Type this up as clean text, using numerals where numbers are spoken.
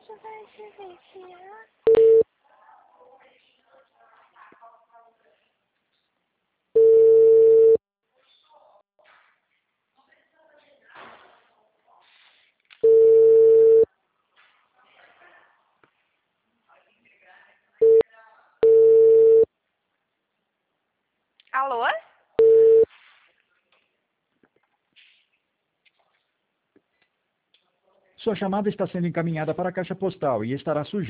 vai silenciar? Alô? Sua chamada está sendo encaminhada para a caixa postal e estará sujeita